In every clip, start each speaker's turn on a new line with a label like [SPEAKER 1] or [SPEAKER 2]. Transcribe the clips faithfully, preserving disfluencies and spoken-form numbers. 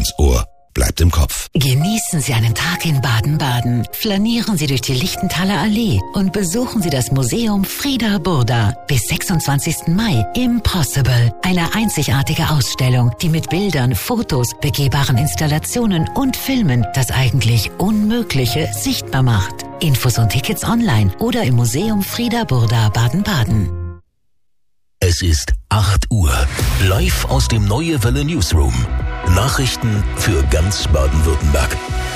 [SPEAKER 1] ins Ohr, bleibt im Kopf.
[SPEAKER 2] Genießen Sie einen Tag in Baden-Baden. Flanieren Sie durch die Lichtenthaler Allee und besuchen Sie das Museum Frieda Burda. Bis sechsundzwanzigsten Mai Impossible. Eine einzigartige Ausstellung, die mit Bildern, Fotos, begehbaren Installationen und Filmen das eigentlich Unmögliche sichtbar macht. Infos und Tickets online oder im Museum Frieda Burda Baden-Baden.
[SPEAKER 3] Es ist acht Uhr. Live aus dem Neue Welle Newsroom. Nachrichten für ganz Baden-Württemberg.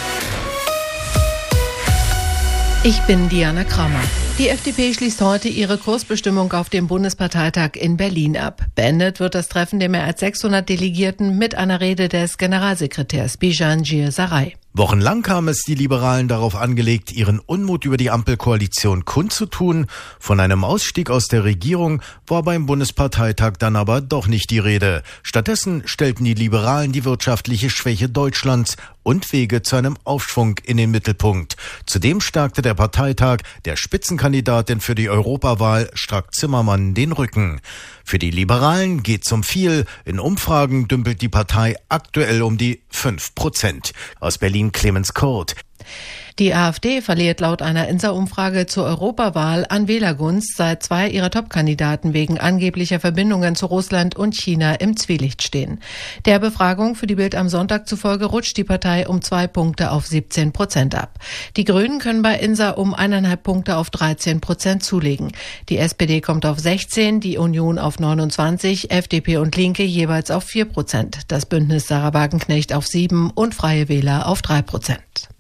[SPEAKER 4] Ich bin Diana Kramer. Die F D P schließt heute ihre Kursbestimmung auf dem Bundesparteitag in Berlin ab. Beendet wird das Treffen der mehr als sechshundert Delegierten mit einer Rede des Generalsekretärs Bijan Gier-Sarai.
[SPEAKER 5] Wochenlang haben es die Liberalen darauf angelegt, ihren Unmut über die Ampelkoalition kundzutun. Von einem Ausstieg aus der Regierung war beim Bundesparteitag dann aber doch nicht die Rede. Stattdessen stellten die Liberalen die wirtschaftliche Schwäche Deutschlands und Wege zu einem Aufschwung in den Mittelpunkt. Zudem stärkte der Parteitag der Spitzenkandidatin für die Europawahl Strack-Zimmermann den Rücken. Für die Liberalen geht's um viel. In Umfragen dümpelt die Partei aktuell um die fünf Prozent. Aus Berlin Clemens Kurt.
[SPEAKER 4] Die AfD verliert laut einer Insa-Umfrage zur Europawahl an Wählergunst, seit zwei ihrer Top-Kandidaten wegen angeblicher Verbindungen zu Russland und China im Zwielicht stehen. Der Befragung für die Bild am Sonntag zufolge rutscht die Partei um zwei Punkte auf siebzehn Prozent ab. Die Grünen können bei Insa um eineinhalb Punkte auf dreizehn Prozent zulegen. Die S P D kommt auf sechzehn, die Union auf neunundzwanzig, F D P und Linke jeweils auf vier Prozent. Das Bündnis Sarah Wagenknecht auf sieben und Freie Wähler auf drei Prozent.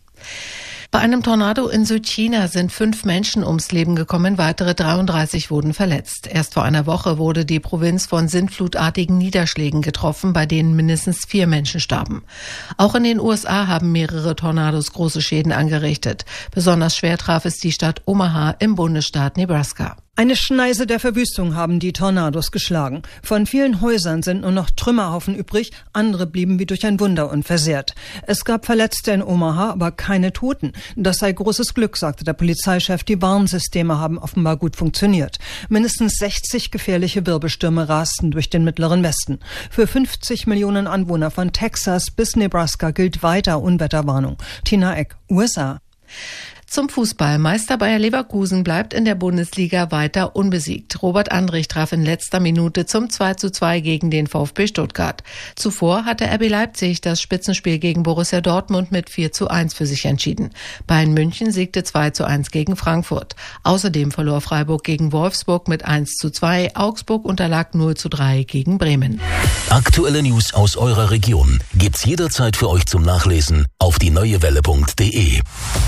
[SPEAKER 4] Bei einem Tornado in Südchina sind fünf Menschen ums Leben gekommen, weitere dreiunddreißig wurden verletzt. Erst vor einer Woche wurde die Provinz von sintflutartigen Niederschlägen getroffen, bei denen mindestens vier Menschen starben. Auch in den U S A haben mehrere Tornados große Schäden angerichtet. Besonders schwer traf es die Stadt Omaha im Bundesstaat Nebraska.
[SPEAKER 6] Eine Schneise der Verwüstung haben die Tornados geschlagen. Von vielen Häusern sind nur noch Trümmerhaufen übrig, andere blieben wie durch ein Wunder unversehrt. Es gab Verletzte in Omaha, aber keine Toten. Das sei großes Glück, sagte der Polizeichef. Die Warnsysteme haben offenbar gut funktioniert. Mindestens sechzig gefährliche Wirbelstürme rasten durch den mittleren Westen. Für fünfzig Millionen Anwohner von Texas bis Nebraska gilt weiter Unwetterwarnung. Tina Eck, U S A.
[SPEAKER 4] Zum Fußball. Meister Bayer Leverkusen bleibt in der Bundesliga weiter unbesiegt. Robert Andrich traf in letzter Minute zum zwei zu zwei gegen den VfB Stuttgart. Zuvor hatte R B Leipzig das Spitzenspiel gegen Borussia Dortmund mit vier zu eins für sich entschieden. Bayern München siegte zwei zu eins gegen Frankfurt. Außerdem verlor Freiburg gegen Wolfsburg mit eins zu zwei. Augsburg unterlag null zu drei gegen Bremen.
[SPEAKER 3] Aktuelle News aus eurer Region gibt's jederzeit für euch zum Nachlesen auf die neue welle punkt de.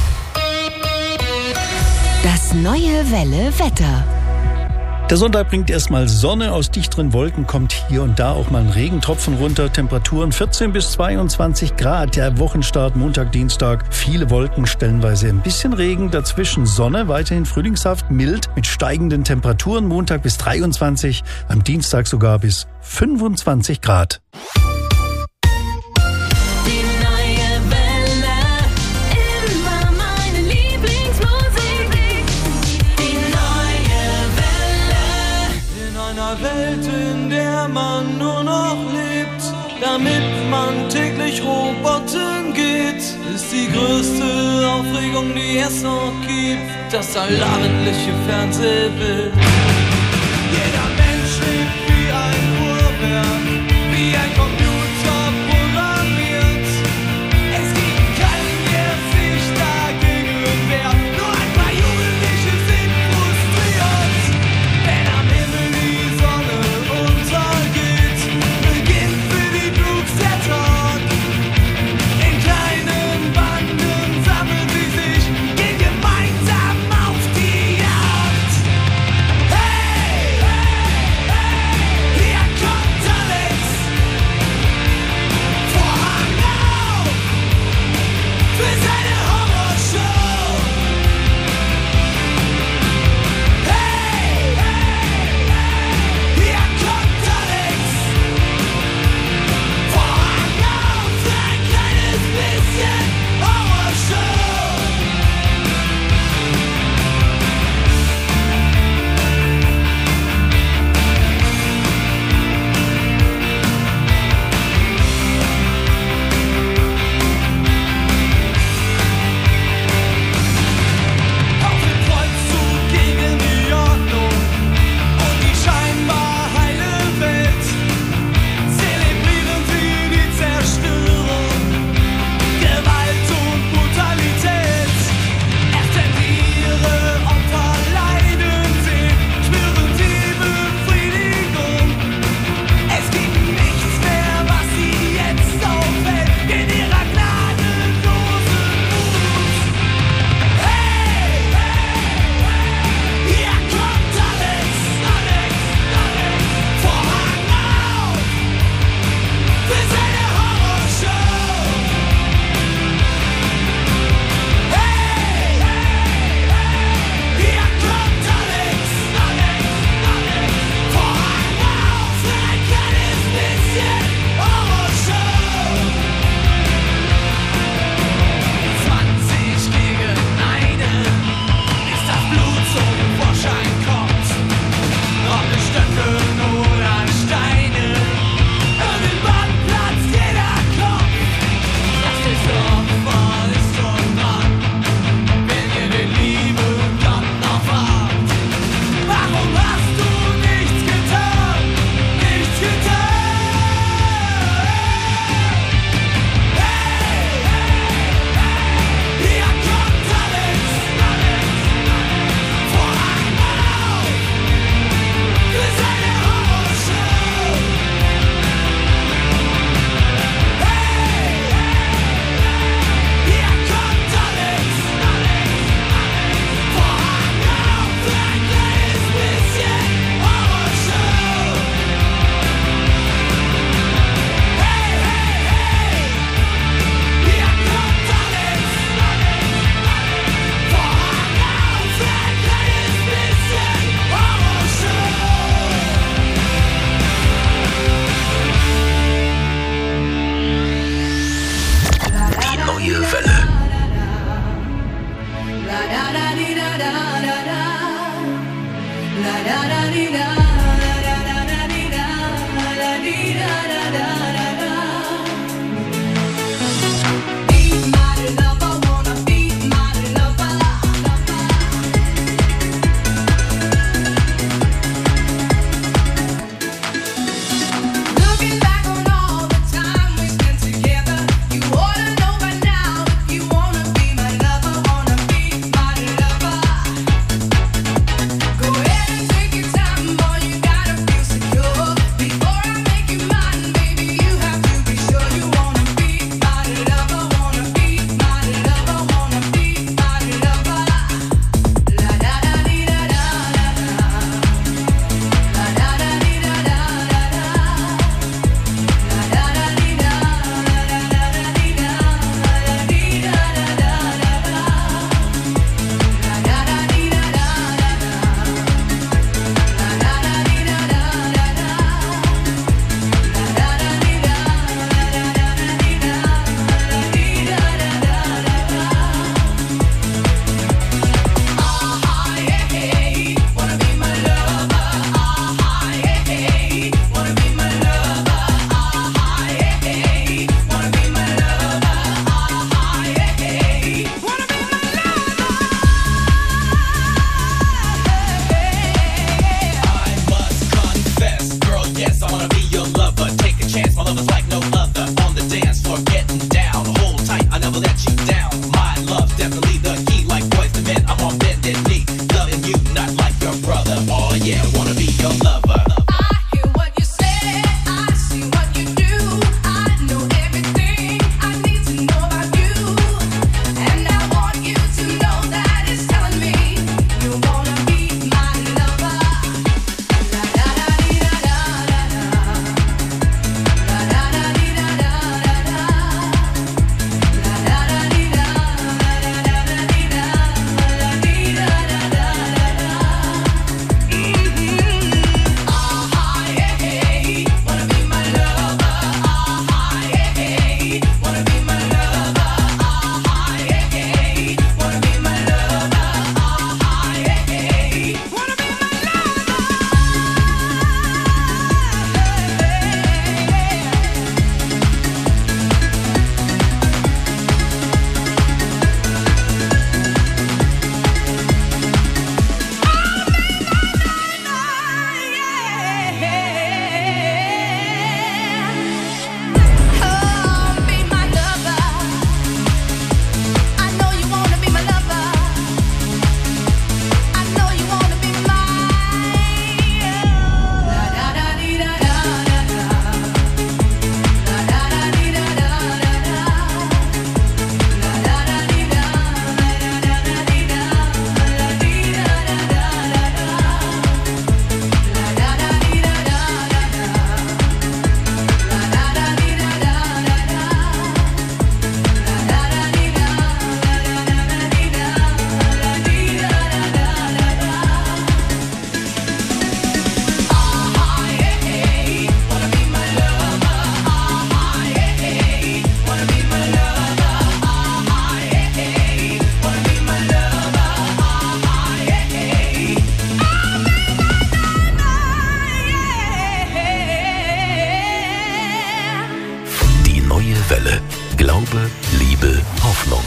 [SPEAKER 2] Das Neue Welle Wetter.
[SPEAKER 7] Der Sonntag bringt erstmal Sonne, aus dichteren Wolken kommt hier und da auch mal ein Regentropfen runter. Temperaturen vierzehn bis zweiundzwanzig Grad. Der Wochenstart Montag, Dienstag, viele Wolken, stellenweise ein bisschen Regen, dazwischen Sonne, weiterhin frühlingshaft, mild mit steigenden Temperaturen. Montag bis dreiundzwanzig, am Dienstag sogar bis fünfundzwanzig Grad.
[SPEAKER 8] Welt, in der man nur noch lebt, damit man täglich Robotern geht, ist die größte Aufregung, die es noch gibt, das allabendliche Fernsehbild. Jeder Mensch lebt wie ein Uhrwerk, wie ein Computer programmiert. Es gibt keinen, der sich dagegen wehrt, nur ein paar Jugendliche sind frustriert. Wenn am Himmel die Sonne untergeht, beginnt für die Brooks der Tag. In kleinen Banden sammeln sie sich, gehen gemeinsam auf die Jagd. Hey!
[SPEAKER 3] Glaube, Liebe, Hoffnung.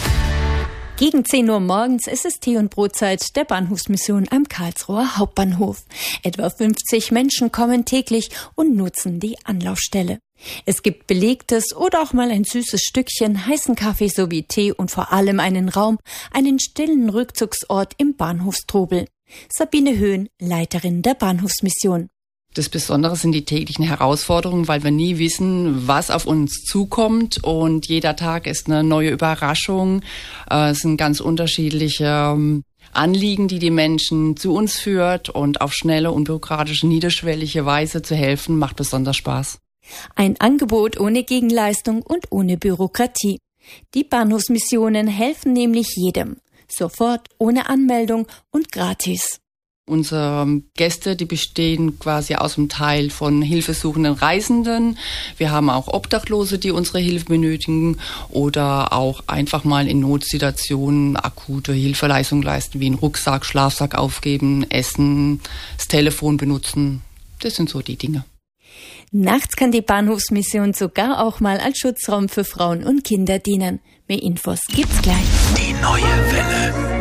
[SPEAKER 9] Gegen zehn Uhr morgens ist es Tee- und Brotzeit der Bahnhofsmission am Karlsruher Hauptbahnhof. Etwa fünfzig Menschen kommen täglich und nutzen die Anlaufstelle. Es gibt belegtes oder auch mal ein süßes Stückchen, heißen Kaffee sowie Tee und vor allem einen Raum, einen stillen Rückzugsort im Bahnhofstrubel. Sabine Höhn, Leiterin der Bahnhofsmission.
[SPEAKER 10] Das Besondere sind die täglichen Herausforderungen, weil wir nie wissen, was auf uns zukommt, und jeder Tag ist eine neue Überraschung. Es sind ganz unterschiedliche Anliegen, die die Menschen zu uns führt, und auf schnelle, unbürokratische, niederschwellige Weise zu helfen, macht besonders Spaß.
[SPEAKER 9] Ein Angebot ohne Gegenleistung und ohne Bürokratie. Die Bahnhofsmissionen helfen nämlich jedem. Sofort, ohne Anmeldung und gratis.
[SPEAKER 10] Unsere Gäste, die bestehen quasi aus einem Teil von hilfesuchenden Reisenden. Wir haben auch Obdachlose, die unsere Hilfe benötigen oder auch einfach mal in Notsituationen akute Hilfeleistungen leisten, wie einen Rucksack, Schlafsack aufgeben, essen, das Telefon benutzen. Das sind so die Dinge.
[SPEAKER 9] Nachts kann die Bahnhofsmission sogar auch mal als Schutzraum für Frauen und Kinder dienen. Mehr Infos gibt's gleich.
[SPEAKER 3] Die neue Welle.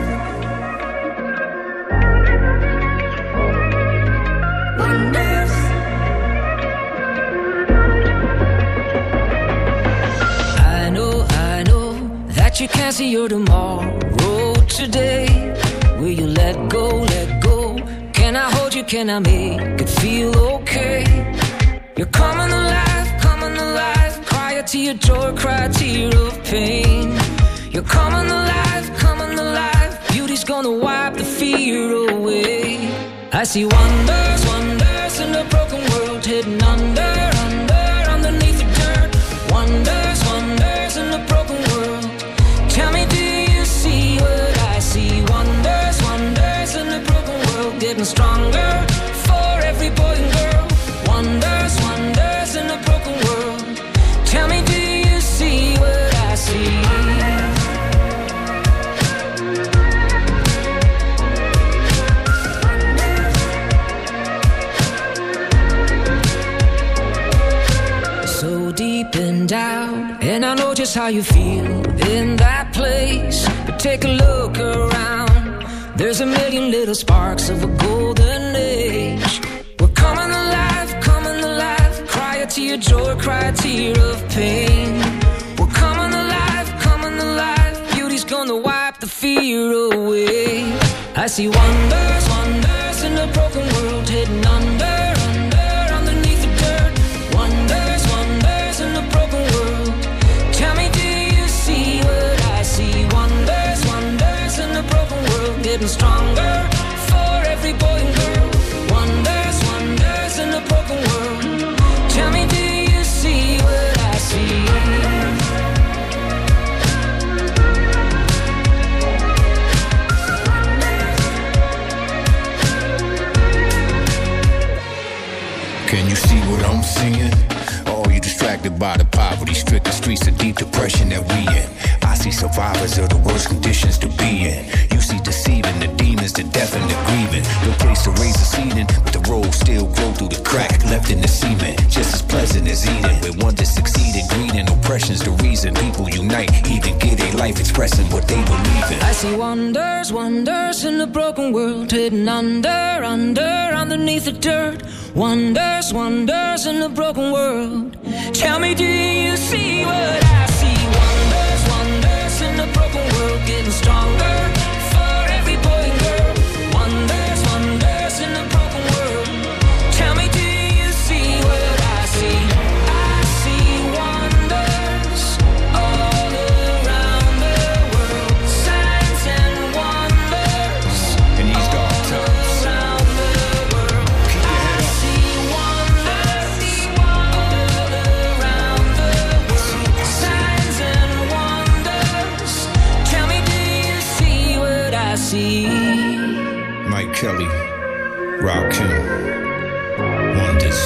[SPEAKER 11] I know, I know that you can't see your tomorrow today. Will you let go, let go? Can I hold you, can I make it feel okay? You're coming alive, coming alive. Cry a tear of joy, cry a tear of pain. You're coming alive, coming alive. Beauty's gonna wipe the fear away. I see wonders, wonders in a broken world, hidden under, under, underneath the dirt. Wonders, wonders in a broken world. Tell me, do you see what I see? Wonders, wonders in a broken world, getting stronger for every boy and girl. Wonders, wonders in a broken world. Tell me, do you see what I see? Deep and down, and I know just how you feel in that place. But take a look around, there's a million little sparks of a golden age. We're coming alive, coming alive. Cry a tear tear, joy, cry a tear of pain. We're coming alive, coming alive. Beauty's gonna wipe the fear away. I see wonders, wonders in a broken world, hidden under, under, underneath the dirt. Wonders, wonders in a broken world. Tell me, do you see what I see? Wonders, wonders in a broken world, getting stronger for every boy and girl. Wonders, wonders in a broken world. Tell me, do you see what I see?
[SPEAKER 12] Can you see what I'm seeing? Oh, you distracted by the poverty, stricken streets of deep depression that we in. I see survivors of the worst conditions to be in. You see deceiving the demons, the death and the grieving. No place to raise a seeding, but the road still grow through the crack left in the cement. Just as pleasant as eating. Where one that succeeded, greed and oppression's the reason people unite. Even get a life expressing what they believe in.
[SPEAKER 11] I see wonders, wonders in a broken world, hidden under, under, underneath the dirt. Wonders, wonders in a broken world. Tell me, do you see what I see? Wonders, wonders in a broken world, getting stronger for every boy and girl. Wonders, wonders in a broken world. Tell me, do you see what I see? I see wonders all around the world. Signs and wonders
[SPEAKER 12] in these dark times.
[SPEAKER 11] Mike
[SPEAKER 12] Kelly, Rakim, Wonders.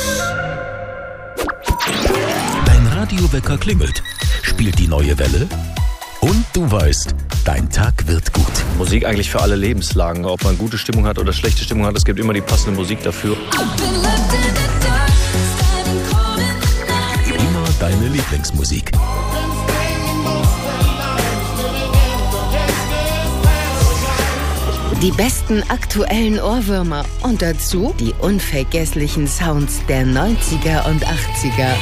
[SPEAKER 3] Dein Radiowecker klingelt, spielt die neue Welle und du weißt, dein Tag wird gut.
[SPEAKER 13] Musik eigentlich für alle Lebenslagen, ob man gute Stimmung hat oder schlechte Stimmung hat, es gibt immer die passende Musik dafür.
[SPEAKER 3] Immer deine Lieblingsmusik.
[SPEAKER 14] Die besten aktuellen Ohrwürmer und dazu die unvergesslichen Sounds der neunziger und achtziger.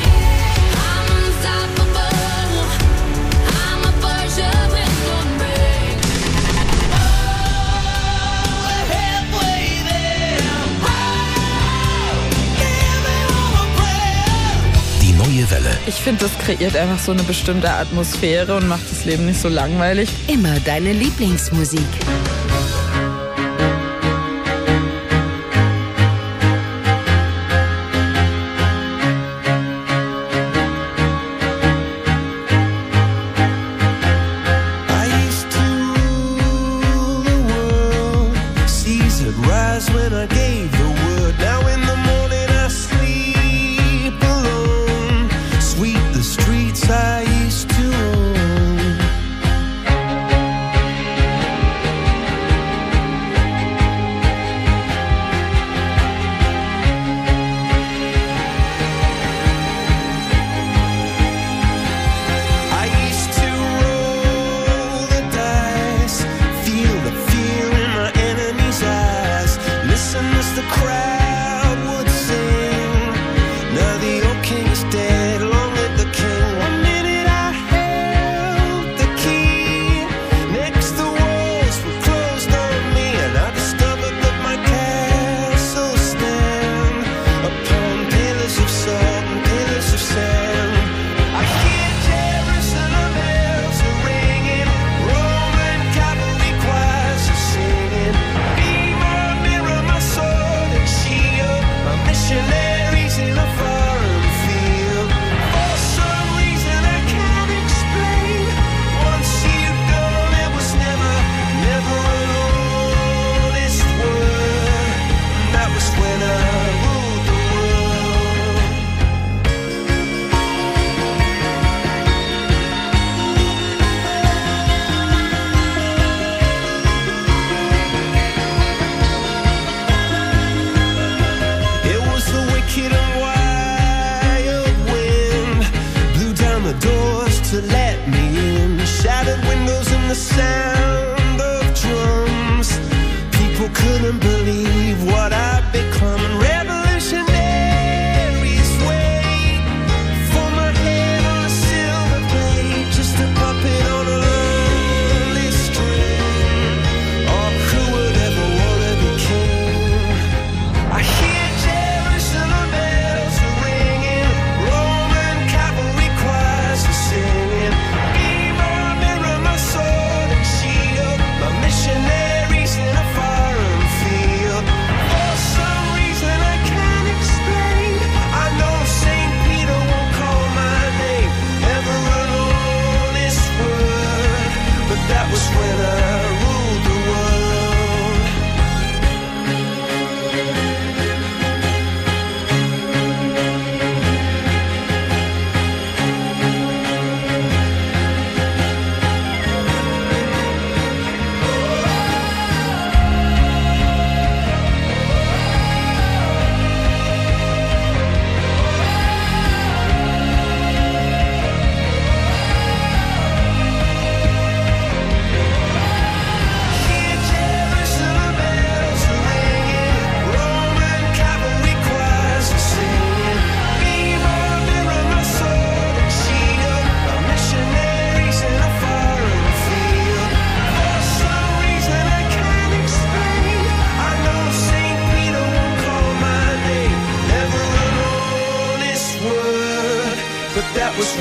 [SPEAKER 3] Die neue Welle.
[SPEAKER 15] Ich finde, das kreiert einfach so eine bestimmte Atmosphäre und macht das Leben nicht so langweilig.
[SPEAKER 14] Immer deine Lieblingsmusik.
[SPEAKER 16] Couldn't believe what I've become. Revolutionaries wait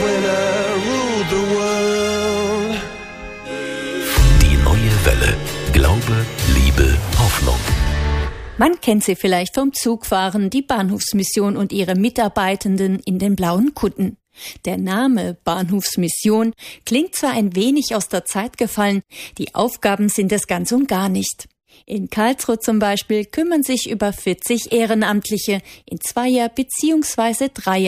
[SPEAKER 16] when I ruled the world.
[SPEAKER 3] Die neue Welle. Glaube, Liebe, Hoffnung.
[SPEAKER 9] Man kennt sie vielleicht vom Zugfahren, die Bahnhofsmission und ihre Mitarbeitenden in den blauen Kutten. Der Name Bahnhofsmission klingt zwar ein wenig aus der Zeit gefallen, die Aufgaben sind es ganz und gar nicht. In Karlsruhe zum Beispiel kümmern sich über vierzig Ehrenamtliche in Zweier- bzw.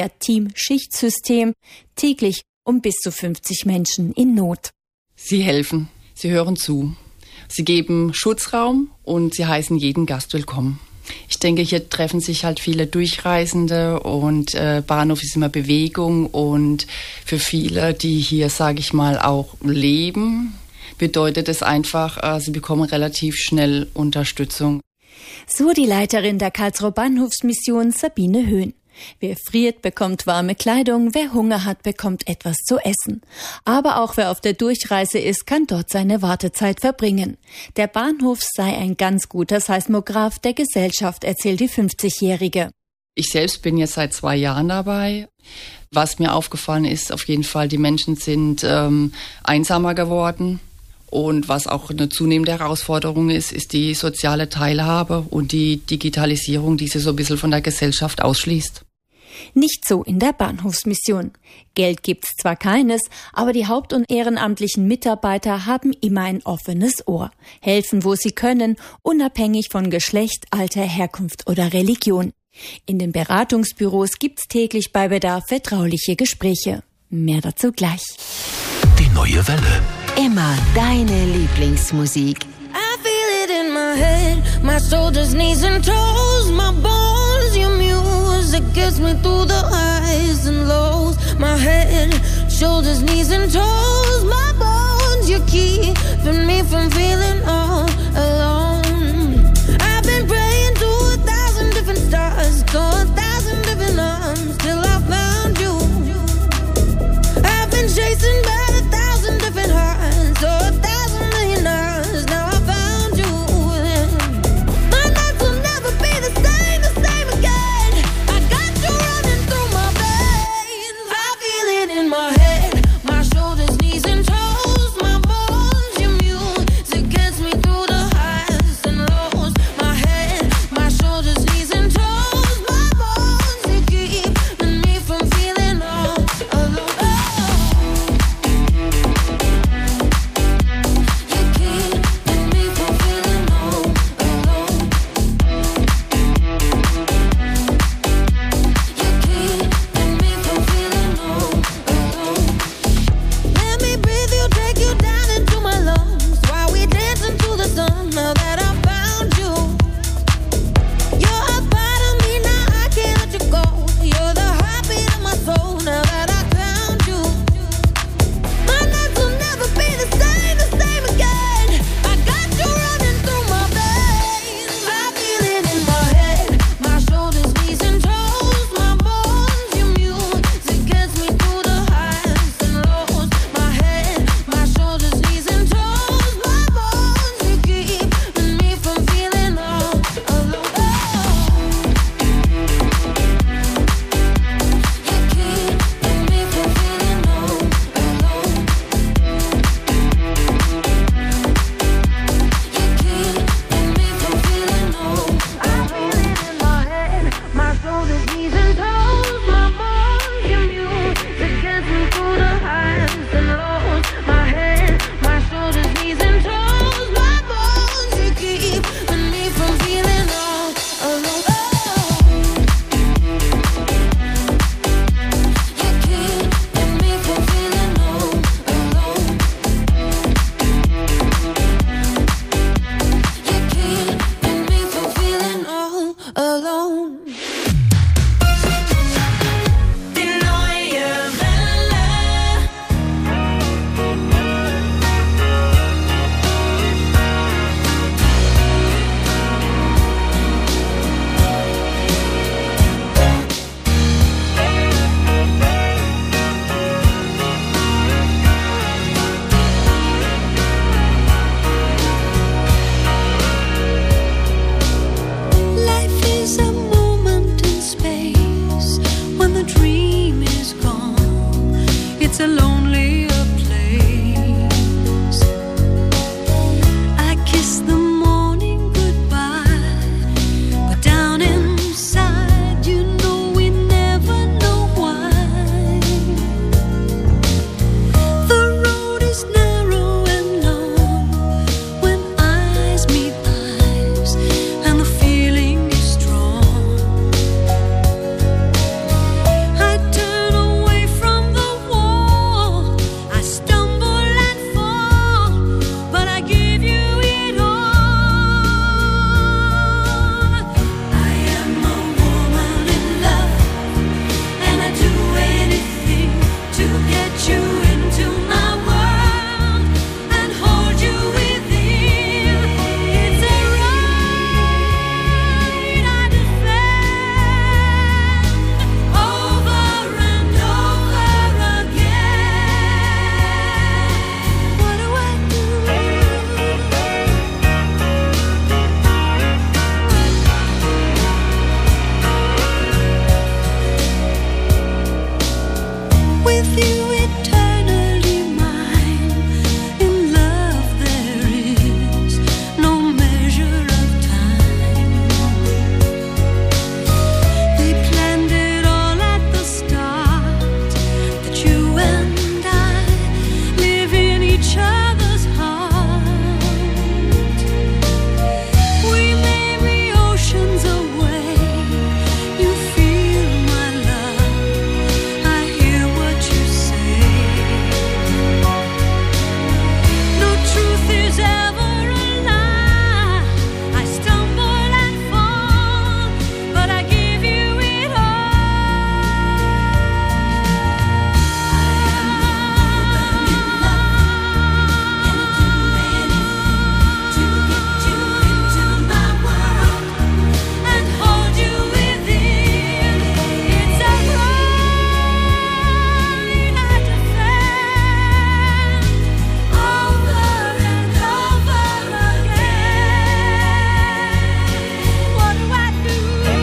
[SPEAKER 9] Dreier-Team-Schichtsystem täglich um bis zu fünfzig Menschen in Not.
[SPEAKER 10] Sie helfen, sie hören zu, sie geben Schutzraum und sie heißen jeden Gast willkommen. Ich denke, hier treffen sich halt viele Durchreisende und äh, Bahnhof ist immer Bewegung und für viele, die hier, sage ich mal, auch leben, bedeutet es einfach, äh, sie bekommen relativ schnell Unterstützung.
[SPEAKER 9] So die Leiterin der Karlsruher Bahnhofsmission Sabine Höhn. Wer friert, bekommt warme Kleidung, wer Hunger hat, bekommt etwas zu essen. Aber auch wer auf der Durchreise ist, kann dort seine Wartezeit verbringen. Der Bahnhof sei ein ganz guter Seismograph der Gesellschaft, erzählt die fünfzigjährige.
[SPEAKER 10] Ich selbst bin jetzt seit zwei Jahren dabei. Was mir aufgefallen ist, auf jeden Fall, die Menschen sind ähm, einsamer geworden. Und was auch eine zunehmende Herausforderung ist, ist die soziale Teilhabe und die Digitalisierung, die sie so ein bisschen von der Gesellschaft ausschließt.
[SPEAKER 9] Nicht so in der Bahnhofsmission. Geld gibt's zwar keines, aber die haupt- und ehrenamtlichen Mitarbeiter haben immer ein offenes Ohr, helfen, wo sie können, unabhängig von Geschlecht, Alter, Herkunft oder Religion. In den Beratungsbüros gibt's täglich bei Bedarf vertrauliche Gespräche. Mehr dazu gleich.
[SPEAKER 3] Die neue Welle.
[SPEAKER 14] Immer deine Lieblingsmusik.
[SPEAKER 11] I feel it in my head, my shoulders, knees and toes, my bones, your music gets me through the highs and lows. My head, shoulders, knees and toes, my bones, you're keeping me from feeling all alone. I've been praying to a thousand different stars, to a thousand different arms, till I found you. I've been chasing by a thousand different hearts, so a thousand million hours, now I found you. My nights will never be the same, the same again. I got you running through my veins. I feel it in my head, my shoulders, knees and toes, my bones, your music gets me through the highs and lows. My head, my shoulders, knees and toes, my bones, you keeping me from feeling all alone. Let me breathe you, take you down into my lungs while we dance into the sun. Now that I found you, you're a part of me, now I can't let you go. You're the heartbeat of my soul. Now that I found you, my nights will never be the same, the same again. I got you running through my veins. I feel it in my head, my shoulders, knees and toes, my bones, your music gets me through the highs and lows. My head, my shoulders, knees and toes, my bones, you keeping me from feeling all alone. You keeping me from feeling all alone. You keeping me from feeling all. I feel it in my head, my shoulders, knees and toes, my bones, your music gets me through the highs and lows. My head, my shoulders, knees and toes, my bones, you keeping me from feeling all alone. You keeping me from feeling all alone. You keeping me from feeling all alone. Die neue Welle.
[SPEAKER 17] it's a lonelier place. I kiss the morning goodbye, but down inside, you know we never know why. The road is narrow and long when eyes meet eyes, and the feeling is strong. I turn away from the wall, I stumble and fall, but I give you it all. I am a woman in love, and I do anything to get you into my world and hold you within. It's a right I defend over and over again. What do I do? With you eternally mine, in love there is no measure of time. They planned it all at the start, that you and I live in each other's heart. We may be oceans away, you feel my love, I hear what you say. No truth is ever a lie, I stumble and fall, but I give you it all. To get you into my world and hold you within. It's a right I defend over and over again. What do I do?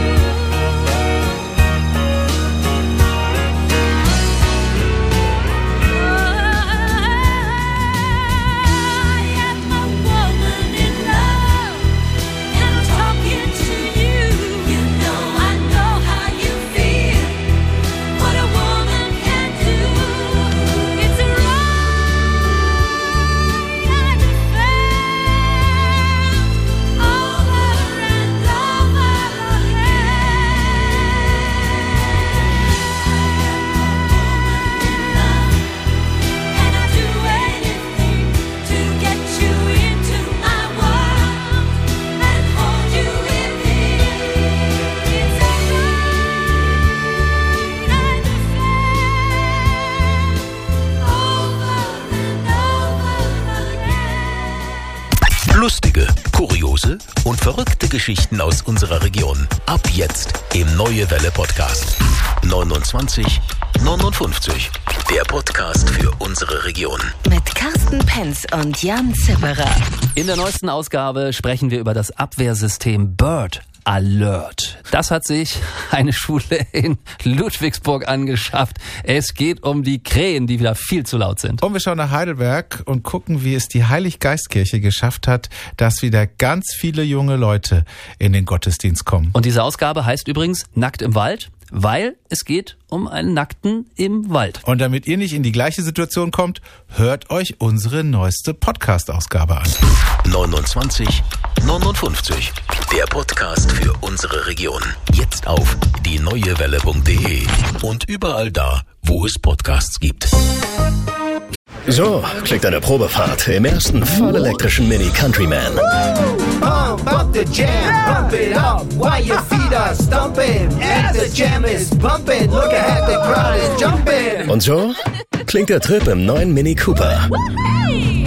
[SPEAKER 17] I am a woman in love, and I'm talking to you. You know I know how you feel, what a woman can do. It's a right I defend over and over again. And I do anything to get you into my world and hold you within. It's a right I defend over and over again.
[SPEAKER 3] Lustige, kuriose und verrückte Geschichten aus unserer Region. Ab jetzt im Neue Welle Podcast. neunundzwanzig neunundfünfzig. Der Podcast für unsere Region.
[SPEAKER 14] Mit Carsten Penz und Jan Zimmerer.
[SPEAKER 18] In der neuesten Ausgabe sprechen wir über das Abwehrsystem Bird Alert. Das hat sich eine Schule in Ludwigsburg angeschafft. Es geht um die Krähen, die wieder viel zu laut sind.
[SPEAKER 19] Und wir schauen nach Heidelberg und gucken, wie es die Heiliggeistkirche geschafft hat, dass wieder ganz viele junge Leute in den Gottesdienst kommen.
[SPEAKER 18] Und diese Ausgabe heißt übrigens Nackt im Wald, weil es geht um einen Nackten im Wald.
[SPEAKER 19] Und damit ihr nicht in die gleiche Situation kommt, hört euch unsere neueste Podcast-Ausgabe an.
[SPEAKER 3] neunundzwanzig neunundfünfzig. Der Podcast für unsere Region. Jetzt auf die neue welle punkt de und überall da, wo es Podcasts gibt.
[SPEAKER 20] So klingt eine Probefahrt im ersten vollelektrischen Mini Countryman.
[SPEAKER 21] Pump up the jam, pump it up while your feet are stumping. As the jam is bumping, look ahead, the crowd is jumping.
[SPEAKER 20] Und so klingt der Trip im neuen Mini Cooper.
[SPEAKER 21] Hey!